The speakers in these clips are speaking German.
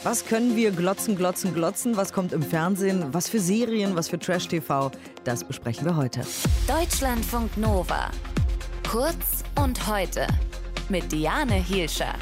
Was können wir glotzen, glotzen, glotzen? Was kommt im Fernsehen? Was für Serien? Was für Trash-TV? Das besprechen wir heute. Deutschlandfunk Nova. Kurz und heute. Mit Diane Hielscher.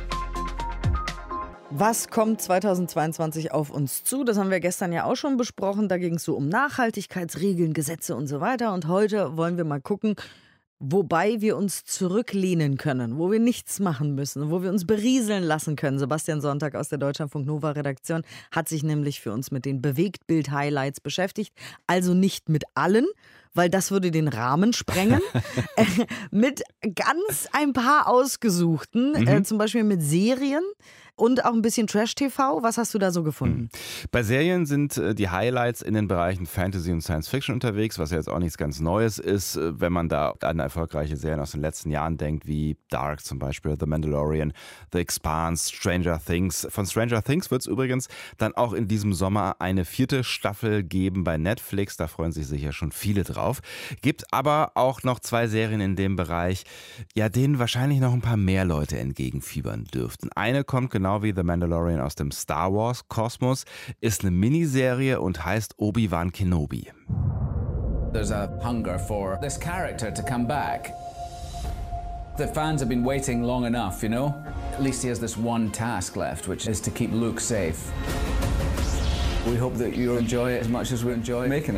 Was kommt 2022 auf uns zu? Das haben wir gestern ja auch schon besprochen. Da ging es so um Nachhaltigkeitsregeln, Gesetze und so weiter. Und heute wollen wir mal gucken, wobei wir uns zurücklehnen können, wo wir nichts machen müssen, wo wir uns berieseln lassen können. Sebastian Sonntag aus der Deutschlandfunk Nova Redaktion hat sich nämlich für uns mit den Bewegtbild-Highlights beschäftigt. Also nicht mit allen, weil das würde den Rahmen sprengen. Mit ganz ein paar ausgesuchten, zum Beispiel mit Serien und auch ein bisschen Trash-TV. Was hast du da so gefunden? Bei Serien sind die Highlights in den Bereichen Fantasy und Science Fiction unterwegs, was ja jetzt auch nichts ganz Neues ist, wenn man da an erfolgreiche Serien aus den letzten Jahren denkt, wie Dark zum Beispiel, The Mandalorian, The Expanse, Stranger Things. Von Stranger Things wird es übrigens dann auch in diesem Sommer eine 4. Staffel geben bei Netflix. Da freuen sich sicher schon viele drauf. Gibt aber auch noch 2 Serien in dem Bereich, ja, denen wahrscheinlich noch ein paar mehr Leute entgegenfiebern dürften. Eine kommt genau wie The Mandalorian aus dem Star Wars Kosmos, ist eine Miniserie und heißt Obi-Wan Kenobi. There's a hunger for this character to come back. The fans have been waiting long enough, you know? At least he has this one task left, which is to keep Luke safe. We hope that you enjoy it as much as we enjoy making it.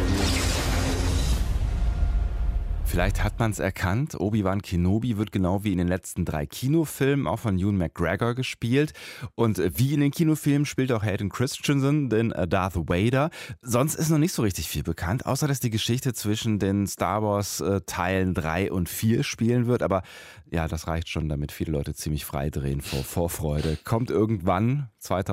Vielleicht hat man es erkannt, Obi-Wan Kenobi wird genau wie in den letzten 3 Kinofilmen auch von Ewan McGregor gespielt. Und wie in den Kinofilmen spielt auch Hayden Christensen den Darth Vader. Sonst ist noch nicht so richtig viel bekannt, außer dass die Geschichte zwischen den Star Wars Teilen 3 und 4 spielen wird. Aber ja, das reicht schon, damit viele Leute ziemlich frei drehen vor Vorfreude. Kommt irgendwann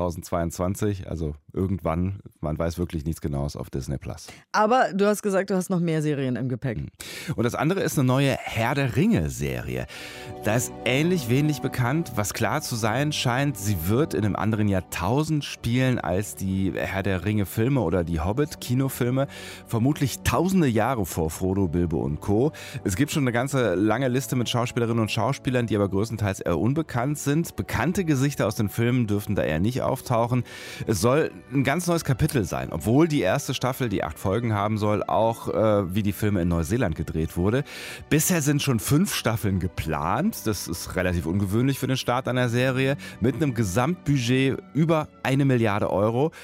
2022, also irgendwann, man weiß wirklich nichts Genaues auf Disney+. Aber du hast gesagt, du hast noch mehr Serien im Gepäck. Und das andere ist eine neue Herr der Ringe-Serie. Da ist ähnlich wenig bekannt. Was klar zu sein scheint, sie wird in einem anderen Jahrtausend spielen als die Herr der Ringe-Filme oder die Hobbit-Kinofilme. Vermutlich tausende Jahre vor Frodo, Bilbo und Co. Es gibt schon eine ganze lange Liste mit Schauspielerinnen und Schauspielern, die aber größtenteils eher unbekannt sind. Bekannte Gesichter aus den Filmen dürften da eher nicht auftauchen. Es soll ein ganz neues Kapitel sein, obwohl die erste Staffel, die 8 Folgen haben soll, auch wie die Filme in Neuseeland gedreht wurde. Bisher sind schon 5 Staffeln geplant. Das ist relativ ungewöhnlich für den Start einer Serie. Mit einem Gesamtbudget über 1 Milliarde Euro.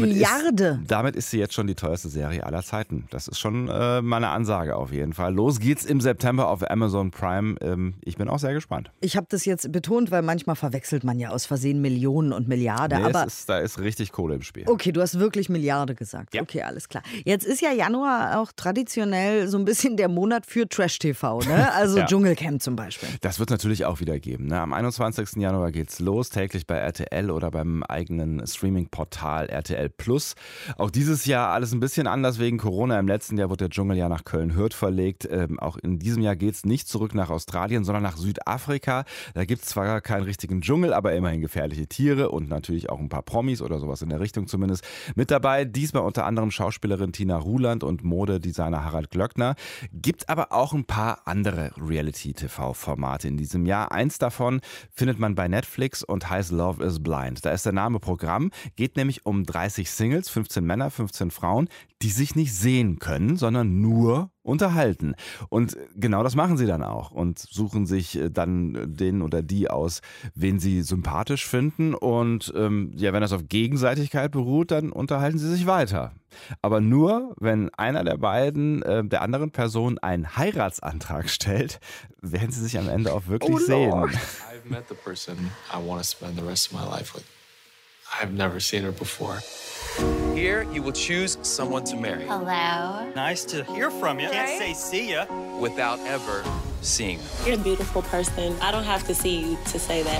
Damit ist sie jetzt schon die teuerste Serie aller Zeiten. Das ist schon mal eine Ansage auf jeden Fall. Los geht's im September auf Amazon Prime. Ich bin auch sehr gespannt. Ich habe das jetzt betont, weil manchmal verwechselt man ja aus Versehen Millionen und Milliarde. Nee, aber da ist richtig Kohle im Spiel. Okay, du hast wirklich Milliarde gesagt. Ja. Okay, alles klar. Jetzt ist ja Januar auch traditionell so ein bisschen der Monat für Trash-TV, ne? Also ja. Dschungelcamp zum Beispiel. Das wird es natürlich auch wieder geben. Ne? Am 21. Januar geht's los, täglich bei RTL oder beim eigenen Streaming-Portal RTL Plus. Auch dieses Jahr alles ein bisschen anders wegen Corona. Im letzten Jahr wurde der Dschungel ja nach Köln-Hürth verlegt. Auch in diesem Jahr geht's nicht zurück nach Australien, sondern nach Südafrika. Da gibt's zwar keinen richtigen Dschungel, aber immerhin gefährliche Tiere und natürlich auch ein paar Promis oder sowas in der Richtung zumindest mit dabei. Diesmal unter anderem Schauspielerin Tina Ruland und Modedesigner Harald Glöckner. Gibt aber auch ein paar andere Reality-TV-Formate in diesem Jahr. Eins davon findet man bei Netflix und heißt Love is Blind. Da ist der Name Programm, geht nämlich um 30 Singles, 15 Männer, 15 Frauen, die sich nicht sehen können, sondern nur unterhalten. Und genau das machen sie dann auch und suchen sich dann den oder die aus, wen sie sympathisch finden. Und ja, wenn das auf Gegenseitigkeit beruht, dann unterhalten sie sich weiter. Aber nur, wenn einer der beiden der anderen Person einen Heiratsantrag stellt, werden sie sich am Ende auch wirklich sehen. I've met the person I want to spend the rest of my life with. I've never seen her before. Here, you will choose someone to marry. Hello. Nice to hear from you. Can't say see ya. Without ever seeing them. You're a beautiful person. I don't have to see you to say that.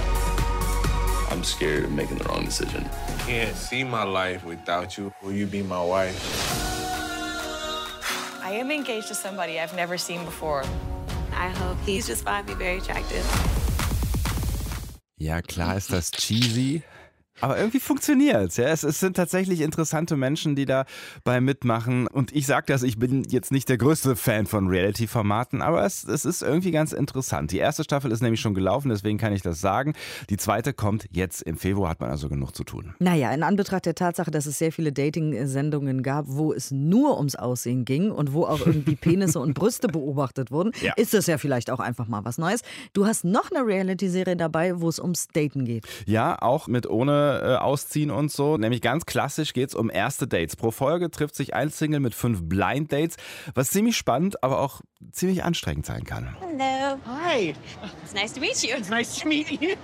I'm scared of making the wrong decision. I can't see my life without you. Will you be my wife? I am engaged to somebody I've never seen before. I hope he's just find me very attractive. Ja, klar ist das cheesy. Aber irgendwie funktioniert's. Ja? Es sind tatsächlich interessante Menschen, die dabei mitmachen. Und ich sage das, ich bin jetzt nicht der größte Fan von Reality-Formaten, aber es ist irgendwie ganz interessant. Die erste Staffel ist nämlich schon gelaufen, deswegen kann ich das sagen. Die zweite kommt jetzt im Februar, hat man also genug zu tun. Naja, in Anbetracht der Tatsache, dass es sehr viele Dating-Sendungen gab, wo es nur ums Aussehen ging und wo auch irgendwie Penisse und Brüste beobachtet wurden, ist das ja vielleicht auch einfach mal was Neues. Du hast noch eine Reality-Serie dabei, wo es ums Daten geht. Ja, auch mit ohne Ausziehen und so. Nämlich ganz klassisch geht es um erste Dates. Pro Folge trifft sich ein Single mit 5 Blind Dates, was ziemlich spannend, aber auch ziemlich anstrengend sein kann. Hello. Hi. It's nice to meet you. It's nice to meet you.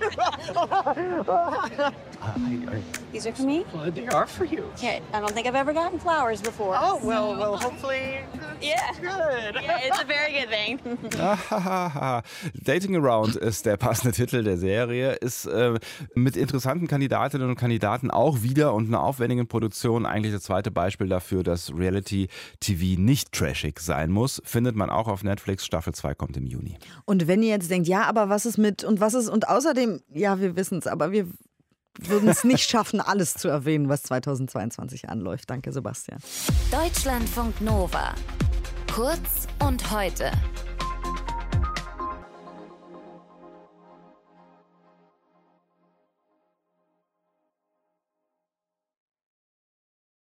These are for me? Well, they are for you. Okay, I don't think I've ever gotten flowers before. Oh, well, hopefully Yeah. good. Yeah, it's a very good thing. Dating Around ist der passende Titel der Serie, ist mit interessanten Kandidatinnen und Kandidaten auch wieder und einer aufwendigen Produktion eigentlich das zweite Beispiel dafür, dass Reality-TV nicht trashig sein muss. Findet man auch auf Netflix. Staffel 2 kommt im Juni. Und wenn ihr jetzt denkt, ja, aber was ist mit und was ist und außerdem, ja, wir wissen es, aber wir würden es nicht schaffen, alles zu erwähnen, was 2022 anläuft. Danke, Sebastian. Deutschlandfunk Nova. Kurz und heute.